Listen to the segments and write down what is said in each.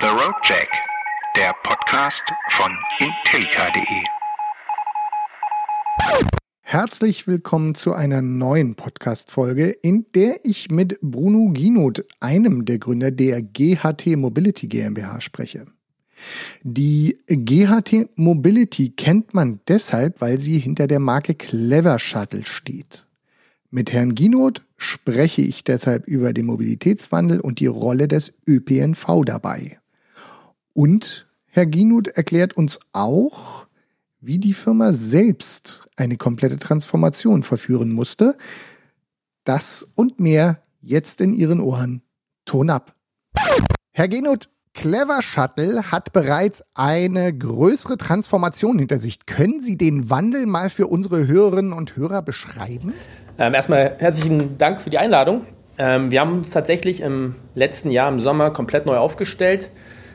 The Road Jack, der Podcast von Intellica.de. Herzlich willkommen zu einer neuen Podcast-Folge, in der ich mit Bruno Ginoth, einem der Gründer der GHT Mobility GmbH, spreche. Die GHT Mobility kennt man deshalb, weil sie hinter der Marke Clever Shuttle steht. Mit Herrn Ginoth spreche ich deshalb über den Mobilitätswandel und die Rolle des ÖPNV dabei. Und Herr Ginoth erklärt uns auch, wie die Firma selbst eine komplette Transformation verführen musste. Das und mehr jetzt in Ihren Ohren. Ton ab. Herr Ginoth, Clever Shuttle hat bereits eine größere Transformation hinter sich. Können Sie den Wandel mal für unsere Hörerinnen und Hörer beschreiben? Erstmal herzlichen Dank für die Einladung. Wir haben uns tatsächlich im letzten Jahr im Sommer komplett neu aufgestellt.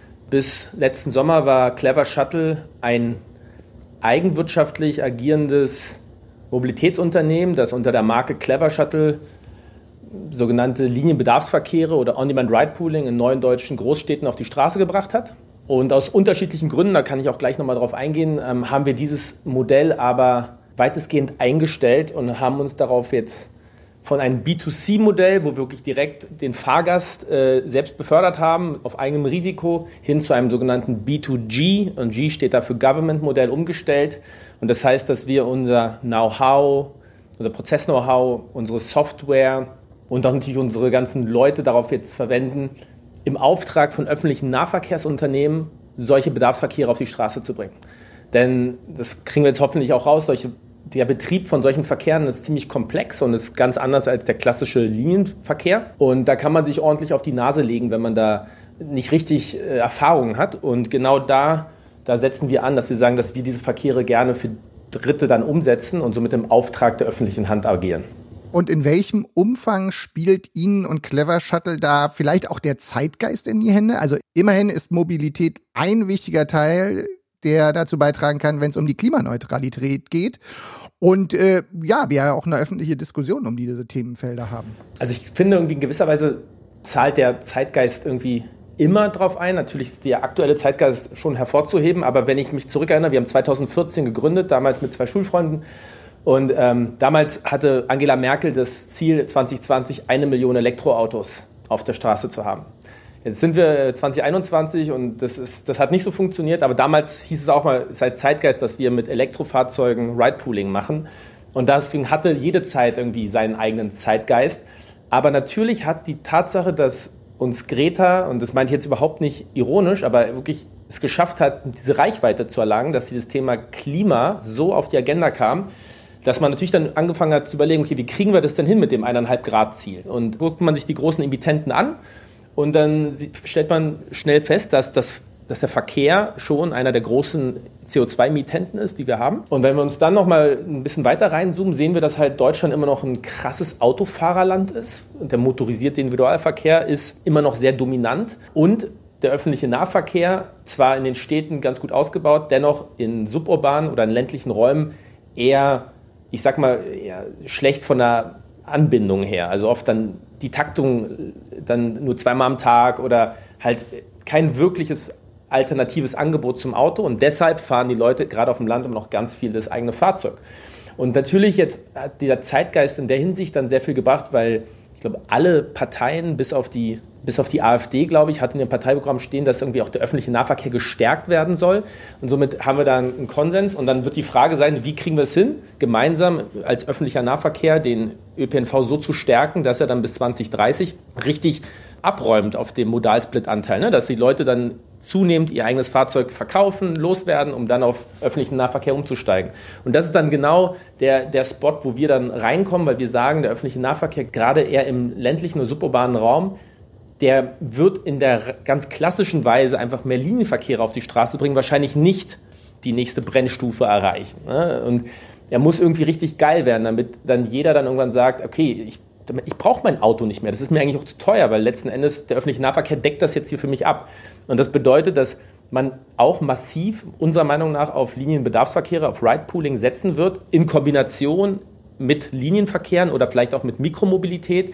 Bis letzten Sommer war Clever Shuttle ein eigenwirtschaftlich agierendes Mobilitätsunternehmen, das unter der Marke Clever Shuttle sogenannte Linienbedarfsverkehre oder On-Demand-Ride-Pooling in 9 deutschen Großstädten auf die Straße gebracht hat. Und aus unterschiedlichen Gründen, da kann ich auch gleich nochmal drauf eingehen, haben wir dieses Modell aber weitestgehend eingestellt und haben uns darauf jetzt von einem B2C-Modell, wo wir wirklich direkt den Fahrgast selbst befördert haben, auf eigenem Risiko, hin zu einem sogenannten B2G, und G steht da für Government-Modell, umgestellt. Und das heißt, dass wir unser Know-how, unser Prozess-Know-how, unsere Software und auch natürlich unsere ganzen Leute darauf jetzt verwenden, im Auftrag von öffentlichen Nahverkehrsunternehmen solche Bedarfsverkehre auf die Straße zu bringen. Denn das kriegen wir jetzt hoffentlich auch raus, der Betrieb von solchen Verkehren ist ziemlich komplex und ist ganz anders als der klassische Linienverkehr. Und da kann man sich ordentlich auf die Nase legen, wenn man da nicht richtig Erfahrungen hat. Und genau da setzen wir an, dass wir sagen, dass wir diese Verkehre gerne für Dritte dann umsetzen und somit im Auftrag der öffentlichen Hand agieren. Und in welchem Umfang spielt Ihnen und Clever Shuttle da vielleicht auch der Zeitgeist in die Hände? Also immerhin ist Mobilität ein wichtiger Teil, der dazu beitragen kann, wenn es um die Klimaneutralität geht. Und wir auch eine öffentliche Diskussion um diese Themenfelder haben. Also ich finde, irgendwie in gewisser Weise zahlt der Zeitgeist irgendwie immer drauf ein. Natürlich ist der aktuelle Zeitgeist schon hervorzuheben, aber wenn ich mich zurückerinnere, wir haben 2014 gegründet, damals mit 2 Schulfreunden. Und damals hatte Angela Merkel das Ziel, 2020 1 Million Elektroautos auf der Straße zu haben. Jetzt sind wir 2021 und das hat nicht so funktioniert, aber damals hieß es auch mal seit Zeitgeist, dass wir mit Elektrofahrzeugen Ride-Pooling machen. Und deswegen hatte jede Zeit irgendwie seinen eigenen Zeitgeist. Aber natürlich hat die Tatsache, dass uns Greta, und das meine ich jetzt überhaupt nicht ironisch, aber wirklich es geschafft hat, diese Reichweite zu erlangen, dass dieses Thema Klima so auf die Agenda kam, dass man natürlich dann angefangen hat zu überlegen, okay, wie kriegen wir das denn hin mit dem 1,5 Grad Ziel? Und guckt man sich die großen Emittenten an und dann stellt man schnell fest, dass der Verkehr schon einer der großen CO2-Emittenten ist, die wir haben. Und wenn wir uns dann noch mal ein bisschen weiter reinzoomen, sehen wir, dass halt Deutschland immer noch ein krasses Autofahrerland ist. Und der motorisierte Individualverkehr ist immer noch sehr dominant. Und der öffentliche Nahverkehr, zwar in den Städten ganz gut ausgebaut, dennoch in suburbanen oder in ländlichen Räumen eher, ich sag mal, eher schlecht von der Anbindung her. Also oft dann die Taktung dann nur 2-mal am Tag oder halt kein wirkliches alternatives Angebot zum Auto. Und deshalb fahren die Leute gerade auf dem Land immer noch ganz viel das eigene Fahrzeug. Und natürlich jetzt hat dieser Zeitgeist in der Hinsicht dann sehr viel gebracht, weil ich glaube, alle Parteien, bis auf die AfD, glaube ich, hat in ihrem Parteiprogramm stehen, dass irgendwie auch der öffentliche Nahverkehr gestärkt werden soll. Und somit haben wir da einen Konsens. Und dann wird die Frage sein, wie kriegen wir es hin, gemeinsam als öffentlicher Nahverkehr den ÖPNV so zu stärken, dass er dann bis 2030 richtig abräumt auf dem Modalsplit-Anteil, ne? Dass die Leute dann zunehmend ihr eigenes Fahrzeug verkaufen, loswerden, um dann auf öffentlichen Nahverkehr umzusteigen. Und das ist dann genau der Spot, wo wir dann reinkommen, weil wir sagen, der öffentliche Nahverkehr, gerade eher im ländlichen oder suburbanen Raum, der wird in der ganz klassischen Weise einfach mehr Linienverkehre auf die Straße bringen, wahrscheinlich nicht die nächste Brennstufe erreichen. Ne? Und er muss irgendwie richtig geil werden, damit dann jeder dann irgendwann sagt, okay, ich brauche mein Auto nicht mehr. Das ist mir eigentlich auch zu teuer, weil letzten Endes der öffentliche Nahverkehr deckt das jetzt hier für mich ab. Und das bedeutet, dass man auch massiv, unserer Meinung nach, auf Linienbedarfsverkehre, auf Ride-Pooling setzen wird, in Kombination mit Linienverkehren oder vielleicht auch mit Mikromobilität.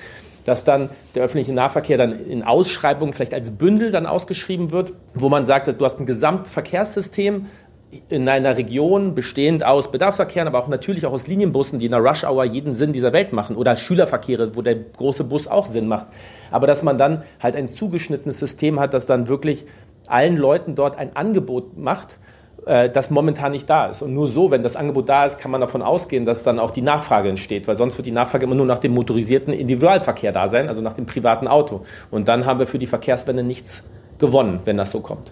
dass dann der öffentliche Nahverkehr dann in Ausschreibungen vielleicht als Bündel dann ausgeschrieben wird, wo man sagt, du hast ein Gesamtverkehrssystem in einer Region bestehend aus Bedarfsverkehren, aber auch natürlich auch aus Linienbussen, die in der Rush-Hour jeden Sinn dieser Welt machen, oder Schülerverkehre, wo der große Bus auch Sinn macht. Aber dass man dann halt ein zugeschnittenes System hat, das dann wirklich allen Leuten dort ein Angebot macht, das momentan nicht da ist. Und nur so, wenn das Angebot da ist, kann man davon ausgehen, dass dann auch die Nachfrage entsteht, weil sonst wird die Nachfrage immer nur nach dem motorisierten Individualverkehr da sein, also nach dem privaten Auto. Und dann haben wir für die Verkehrswende nichts gewonnen, wenn das so kommt.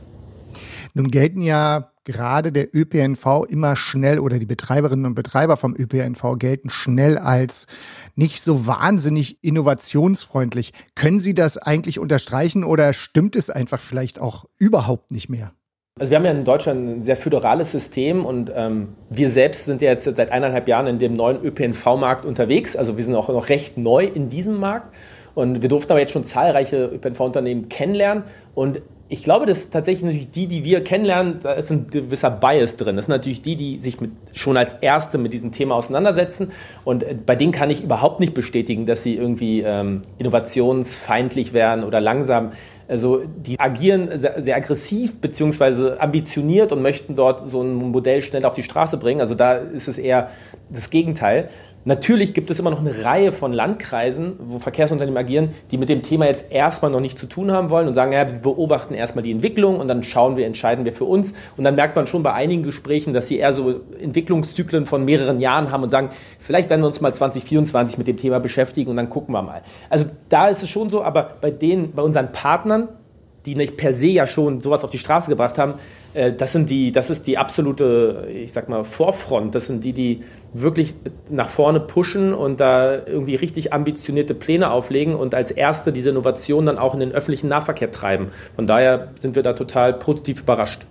Nun gelten ja gerade der ÖPNV immer schnell, oder die Betreiberinnen und Betreiber vom ÖPNV gelten schnell als nicht so wahnsinnig innovationsfreundlich. Können Sie das eigentlich unterstreichen oder stimmt es einfach vielleicht auch überhaupt nicht mehr? Also wir haben ja in Deutschland ein sehr föderales System und wir selbst sind ja jetzt seit 1,5 Jahren in dem neuen ÖPNV-Markt unterwegs. Also wir sind auch noch recht neu in diesem Markt und wir durften aber jetzt schon zahlreiche ÖPNV-Unternehmen kennenlernen und ich glaube, dass tatsächlich natürlich die wir kennenlernen, da ist ein gewisser Bias drin. Das sind natürlich die sich schon als Erste mit diesem Thema auseinandersetzen. Und bei denen kann ich überhaupt nicht bestätigen, dass sie irgendwie innovationsfeindlich wären oder langsam. Also die agieren sehr, sehr aggressiv bzw. ambitioniert und möchten dort so ein Modell schnell auf die Straße bringen. Also da ist es eher das Gegenteil. Natürlich gibt es immer noch eine Reihe von Landkreisen, wo Verkehrsunternehmen agieren, die mit dem Thema jetzt erstmal noch nichts zu tun haben wollen und sagen, ja, wir beobachten erstmal die Entwicklung und dann entscheiden wir für uns. Und dann merkt man schon bei einigen Gesprächen, dass sie eher so Entwicklungszyklen von mehreren Jahren haben und sagen, vielleicht werden wir uns mal 2024 mit dem Thema beschäftigen und dann gucken wir mal. Also da ist es schon so, aber bei unseren Partnern, die nicht per se ja schon sowas auf die Straße gebracht haben, das ist die absolute, ich sag mal, Vorfront. Das sind die wirklich nach vorne pushen und da irgendwie richtig ambitionierte Pläne auflegen und als Erste diese Innovation dann auch in den öffentlichen Nahverkehr treiben. Von daher sind wir da total positiv überrascht.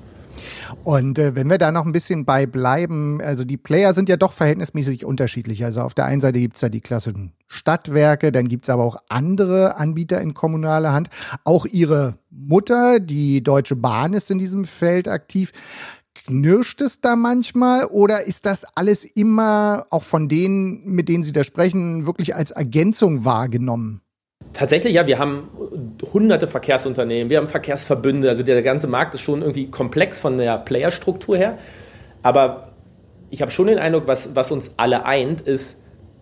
Und wenn wir da noch ein bisschen bei bleiben, also die Player sind ja doch verhältnismäßig unterschiedlich. Also auf der einen Seite gibt es ja die klassischen Stadtwerke, dann gibt es aber auch andere Anbieter in kommunaler Hand. Auch Ihre Mutter, die Deutsche Bahn, ist in diesem Feld aktiv. Knirscht es da manchmal oder ist das alles immer auch von denen, mit denen Sie da sprechen, wirklich als Ergänzung wahrgenommen? Tatsächlich, ja, wir haben hunderte Verkehrsunternehmen, wir haben Verkehrsverbünde, also der ganze Markt ist schon irgendwie komplex von der Playerstruktur her, aber ich habe schon den Eindruck, was uns alle eint, ist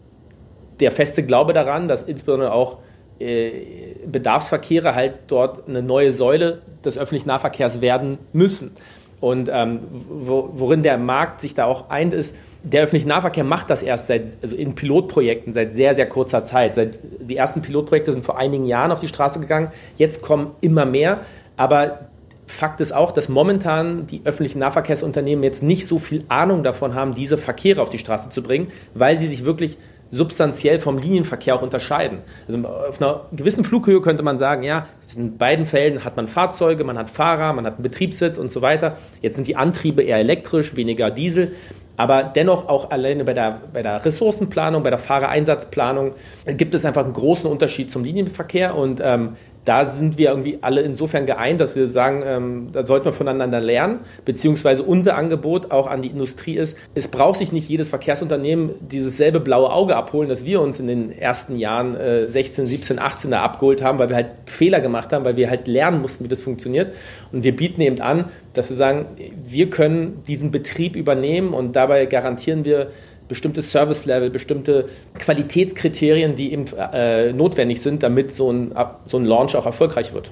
der feste Glaube daran, dass insbesondere auch Bedarfsverkehre halt dort eine neue Säule des öffentlichen Nahverkehrs werden müssen. Und worin der Markt sich da auch eint, ist, der öffentliche Nahverkehr macht das erst in Pilotprojekten seit sehr, sehr kurzer Zeit. Die ersten Pilotprojekte sind vor einigen Jahren auf die Straße gegangen. Jetzt kommen immer mehr. Aber Fakt ist auch, dass momentan die öffentlichen Nahverkehrsunternehmen jetzt nicht so viel Ahnung davon haben, diese Verkehre auf die Straße zu bringen, weil sie sich wirklich substanziell vom Linienverkehr auch unterscheiden. Also auf einer gewissen Flughöhe könnte man sagen, ja, in beiden Fällen hat man Fahrzeuge, man hat Fahrer, man hat einen Betriebssitz und so weiter. Jetzt sind die Antriebe eher elektrisch, weniger Diesel. Aber dennoch auch alleine bei der Ressourcenplanung, bei der Fahrereinsatzplanung gibt es einfach einen großen Unterschied zum Linienverkehr und da sind wir irgendwie alle insofern geeint, dass wir sagen, da sollten wir voneinander lernen, beziehungsweise unser Angebot auch an die Industrie ist, es braucht sich nicht jedes Verkehrsunternehmen dieses selbe blaue Auge abholen, das wir uns in den ersten Jahren 16, 17, 18 da abgeholt haben, weil wir halt Fehler gemacht haben, weil wir halt lernen mussten, wie das funktioniert. Und wir bieten eben an, dass wir sagen, wir können diesen Betrieb übernehmen und dabei garantieren wir bestimmte Service-Level, bestimmte Qualitätskriterien, die eben notwendig sind, damit so ein Launch auch erfolgreich wird.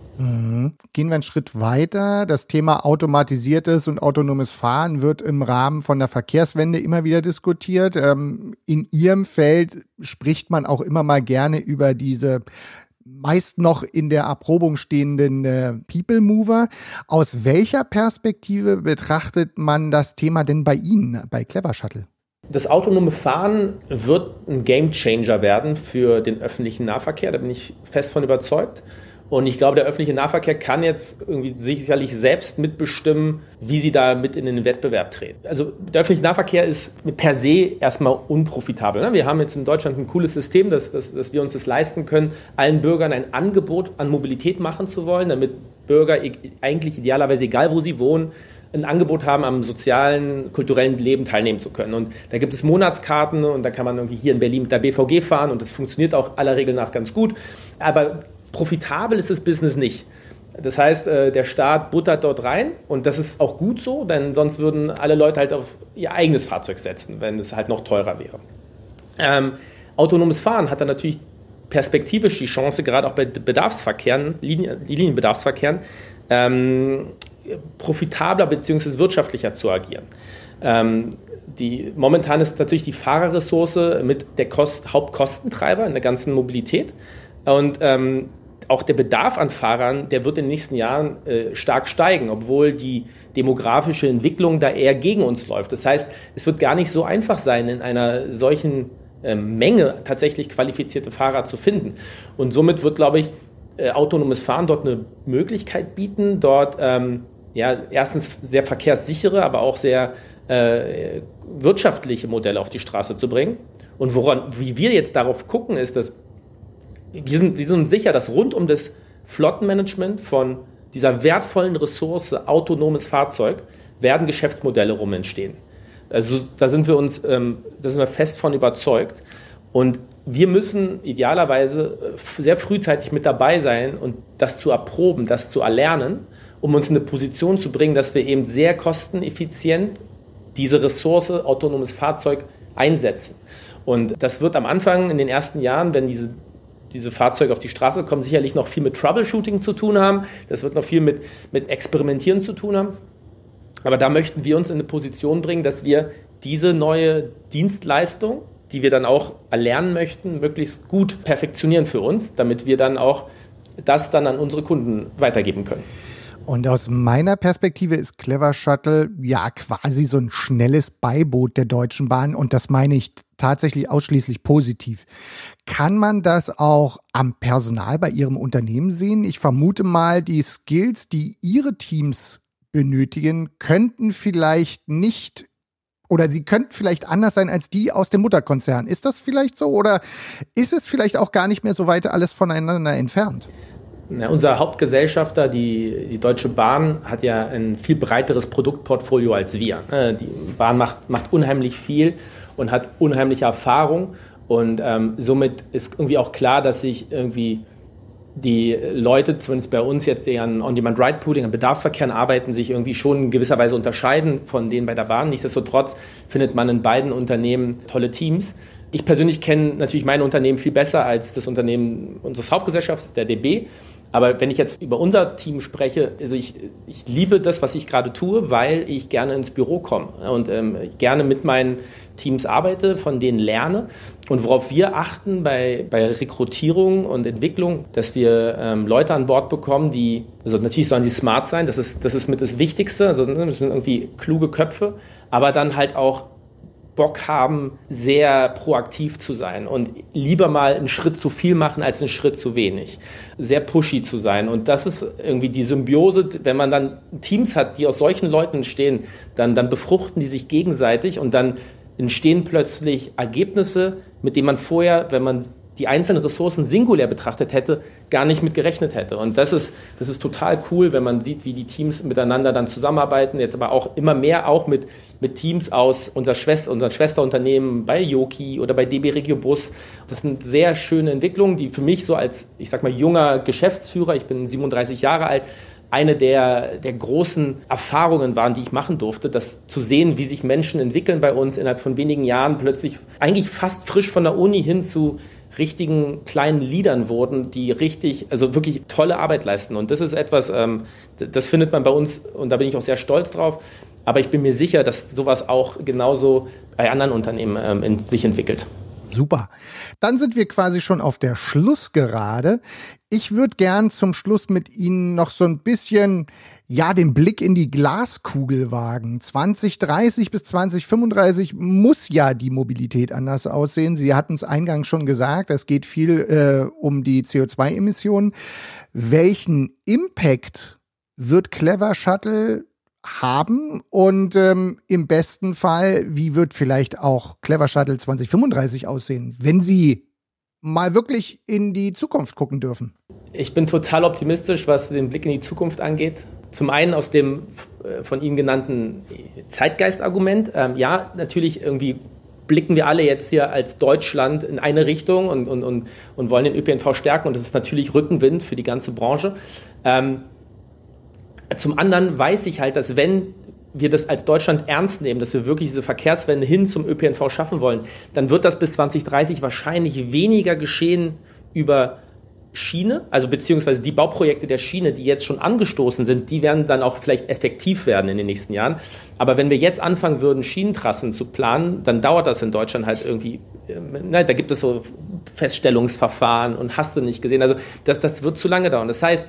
Gehen wir einen Schritt weiter. Das Thema automatisiertes und autonomes Fahren wird im Rahmen von der Verkehrswende immer wieder diskutiert. In Ihrem Feld spricht man auch immer mal gerne über diese meist noch in der Erprobung stehenden People Mover. Aus welcher Perspektive betrachtet man das Thema denn bei Ihnen, bei Clever Shuttle? Das autonome Fahren wird ein Gamechanger werden für den öffentlichen Nahverkehr, da bin ich fest von überzeugt. Und ich glaube, der öffentliche Nahverkehr kann jetzt irgendwie sicherlich selbst mitbestimmen, wie sie da mit in den Wettbewerb treten. Also der öffentliche Nahverkehr ist per se erstmal unprofitabel. Wir haben jetzt in Deutschland ein cooles System, dass wir uns das leisten können, allen Bürgern ein Angebot an Mobilität machen zu wollen, damit Bürger eigentlich idealerweise, egal wo sie wohnen, ein Angebot haben, am sozialen, kulturellen Leben teilnehmen zu können. Und da gibt es Monatskarten und da kann man irgendwie hier in Berlin mit der BVG fahren und das funktioniert auch aller Regel nach ganz gut. Aber profitabel ist das Business nicht. Das heißt, der Staat buttert dort rein und das ist auch gut so, denn sonst würden alle Leute halt auf ihr eigenes Fahrzeug setzen, wenn es halt noch teurer wäre. Autonomes Fahren hat dann natürlich perspektivisch die Chance, gerade auch bei Bedarfsverkehren, Linienbedarfsverkehren, profitabler bzw. wirtschaftlicher zu agieren. Momentan ist natürlich die Fahrerressource mit der Hauptkostentreiber in der ganzen Mobilität und auch der Bedarf an Fahrern, der wird in den nächsten Jahren stark steigen, obwohl die demografische Entwicklung da eher gegen uns läuft. Das heißt, es wird gar nicht so einfach sein, in einer solchen Menge tatsächlich qualifizierte Fahrer zu finden. Und somit wird, glaube ich, autonomes Fahren dort eine Möglichkeit bieten, dort erstens sehr verkehrssichere, aber auch sehr wirtschaftliche Modelle auf die Straße zu bringen. Und wie wir jetzt darauf gucken, ist, dass wir sind sicher, dass rund um das Flottenmanagement von dieser wertvollen Ressource autonomes Fahrzeug werden Geschäftsmodelle rum entstehen. Also da sind wir fest von überzeugt. Und wir müssen idealerweise sehr frühzeitig mit dabei sein und das zu erproben, das zu erlernen, um uns in eine Position zu bringen, dass wir eben sehr kosteneffizient diese Ressource autonomes Fahrzeug einsetzen. Und das wird am Anfang in den ersten Jahren, wenn diese Fahrzeuge auf die Straße kommen, sicherlich noch viel mit Troubleshooting zu tun haben. Das wird noch viel mit Experimentieren zu tun haben. Aber da möchten wir uns in eine Position bringen, dass wir diese neue Dienstleistung, die wir dann auch erlernen möchten, möglichst gut perfektionieren für uns, damit wir dann auch das dann an unsere Kunden weitergeben können. Und aus meiner Perspektive ist Clever Shuttle ja quasi so ein schnelles Beiboot der Deutschen Bahn und das meine ich tatsächlich ausschließlich positiv. Kann man das auch am Personal bei Ihrem Unternehmen sehen? Ich vermute mal, die Skills, die Ihre Teams benötigen, könnten vielleicht nicht oder sie könnten vielleicht anders sein als die aus dem Mutterkonzern. Ist das vielleicht so oder ist es vielleicht auch gar nicht mehr so weit alles voneinander entfernt? Ja, unser Hauptgesellschafter, die Deutsche Bahn, hat ja ein viel breiteres Produktportfolio als wir. Die Bahn macht unheimlich viel und hat unheimliche Erfahrung und somit ist irgendwie auch klar, dass sich irgendwie die Leute, zumindest bei uns jetzt, die an On-Demand-Ride-Pooling, an Bedarfsverkehren arbeiten, sich irgendwie schon in gewisser Weise unterscheiden von denen bei der Bahn. Nichtsdestotrotz findet man in beiden Unternehmen tolle Teams. Ich persönlich kenne natürlich mein Unternehmen viel besser als das Unternehmen unseres Hauptgesellschafts, der DB. Aber wenn ich jetzt über unser Team spreche, also ich liebe das, was ich gerade tue, weil ich gerne ins Büro komme und gerne mit meinen Teams arbeite, von denen lerne. Und worauf wir achten bei Rekrutierung und Entwicklung, dass wir Leute an Bord bekommen, also natürlich sollen sie smart sein, das ist mit das Wichtigste, also das sind irgendwie kluge Köpfe, aber dann halt auch Bock haben, sehr proaktiv zu sein und lieber mal einen Schritt zu viel machen als einen Schritt zu wenig. Sehr pushy zu sein. Und das ist irgendwie die Symbiose, wenn man dann Teams hat, die aus solchen Leuten entstehen, dann befruchten die sich gegenseitig und dann entstehen plötzlich Ergebnisse, mit denen man vorher, wenn man die einzelnen Ressourcen singulär betrachtet hätte, gar nicht mit gerechnet hätte. Und das ist total cool, wenn man sieht, wie die Teams miteinander dann zusammenarbeiten, jetzt aber auch immer mehr auch mit Teams aus unseren Schwesterunternehmen bei Yoki oder bei DB Regio Bus. Das sind sehr schöne Entwicklungen, die für mich so als, ich sag mal, junger Geschäftsführer, ich bin 37 Jahre alt, eine der großen Erfahrungen waren, die ich machen durfte, das zu sehen, wie sich Menschen entwickeln bei uns innerhalb von wenigen Jahren plötzlich eigentlich fast frisch von der Uni hin zu richtigen kleinen Leadern wurden, die also wirklich tolle Arbeit leisten. Und das ist etwas, das findet man bei uns und da bin ich auch sehr stolz drauf. Aber ich bin mir sicher, dass sowas auch genauso bei anderen Unternehmen sich entwickelt. Super. Dann sind wir quasi schon auf der Schlussgerade. Ich würde gern zum Schluss mit Ihnen noch so ein bisschen, den Blick in die Glaskugel wagen. 2030 bis 2035 muss ja die Mobilität anders aussehen. Sie hatten es eingangs schon gesagt, es geht viel um die CO2-Emissionen. Welchen Impact wird Clever Shuttle haben und im besten Fall, wie wird vielleicht auch Clever Shuttle 2035 aussehen, wenn Sie mal wirklich in die Zukunft gucken dürfen? Ich bin total optimistisch, was den Blick in die Zukunft angeht. Zum einen aus dem von Ihnen genannten Zeitgeistargument. Ja, natürlich irgendwie blicken wir alle jetzt hier als Deutschland in eine Richtung und wollen den ÖPNV stärken. Und das ist natürlich Rückenwind für die ganze Branche. Zum anderen weiß ich halt, dass wenn wir das als Deutschland ernst nehmen, dass wir wirklich diese Verkehrswende hin zum ÖPNV schaffen wollen, dann wird das bis 2030 wahrscheinlich weniger geschehen über Schiene, also beziehungsweise die Bauprojekte der Schiene, die jetzt schon angestoßen sind, die werden dann auch vielleicht effektiv werden in den nächsten Jahren. Aber wenn wir jetzt anfangen würden, Schienentrassen zu planen, dann dauert das in Deutschland halt irgendwie, da gibt es so Feststellungsverfahren und hast du nicht gesehen. Also das wird zu lange dauern. Das heißt,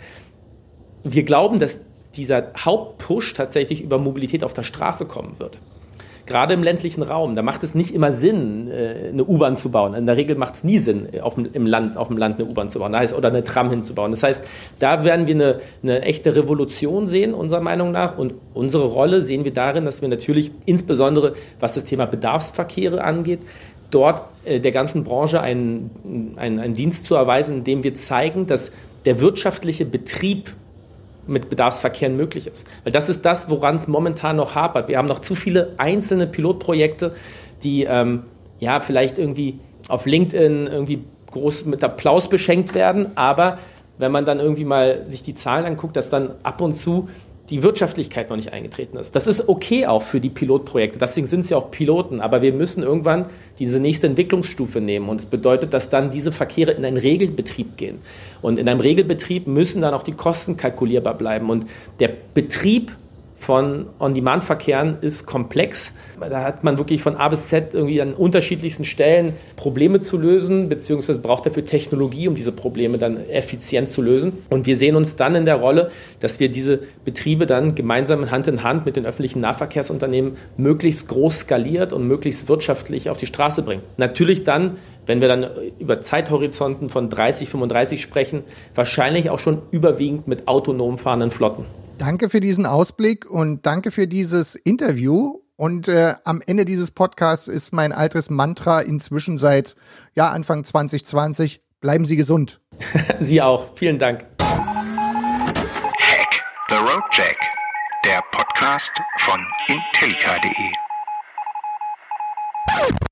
wir glauben, dass dieser Hauptpush tatsächlich über Mobilität auf der Straße kommen wird. Gerade im ländlichen Raum, da macht es nicht immer Sinn, eine U-Bahn zu bauen. In der Regel macht es nie Sinn, auf dem Land eine U-Bahn zu bauen, oder eine Tram hinzubauen. Das heißt, da werden wir eine echte Revolution sehen, unserer Meinung nach. Und unsere Rolle sehen wir darin, dass wir natürlich insbesondere, was das Thema Bedarfsverkehre angeht, dort der ganzen Branche einen Dienst zu erweisen, indem wir zeigen, dass der wirtschaftliche Betrieb mit Bedarfsverkehren möglich ist. Weil das ist das, woran es momentan noch hapert. Wir haben noch zu viele einzelne Pilotprojekte, die vielleicht irgendwie auf LinkedIn irgendwie groß mit Applaus beschenkt werden, aber wenn man dann irgendwie mal sich die Zahlen anguckt, dass dann ab und zu die Wirtschaftlichkeit noch nicht eingetreten ist. Das ist okay auch für die Pilotprojekte, deswegen sind es ja auch Piloten, aber wir müssen irgendwann diese nächste Entwicklungsstufe nehmen und es bedeutet, dass dann diese Verkehre in einen Regelbetrieb gehen. Und in einem Regelbetrieb müssen dann auch die Kosten kalkulierbar bleiben und der Betrieb von On-Demand-Verkehren ist komplex. Da hat man wirklich von A bis Z irgendwie an unterschiedlichsten Stellen Probleme zu lösen, beziehungsweise braucht dafür Technologie, um diese Probleme dann effizient zu lösen. Und wir sehen uns dann in der Rolle, dass wir diese Betriebe dann gemeinsam Hand in Hand mit den öffentlichen Nahverkehrsunternehmen möglichst groß skaliert und möglichst wirtschaftlich auf die Straße bringen. Natürlich dann, wenn wir dann über Zeithorizonten von 30, 35 sprechen, wahrscheinlich auch schon überwiegend mit autonom fahrenden Flotten. Danke für diesen Ausblick und danke für dieses Interview. Und am Ende dieses Podcasts ist mein altes Mantra inzwischen seit Anfang 2020. Bleiben Sie gesund. Sie auch. Vielen Dank. Hack the Road Jack, der Podcast von Intellica.de.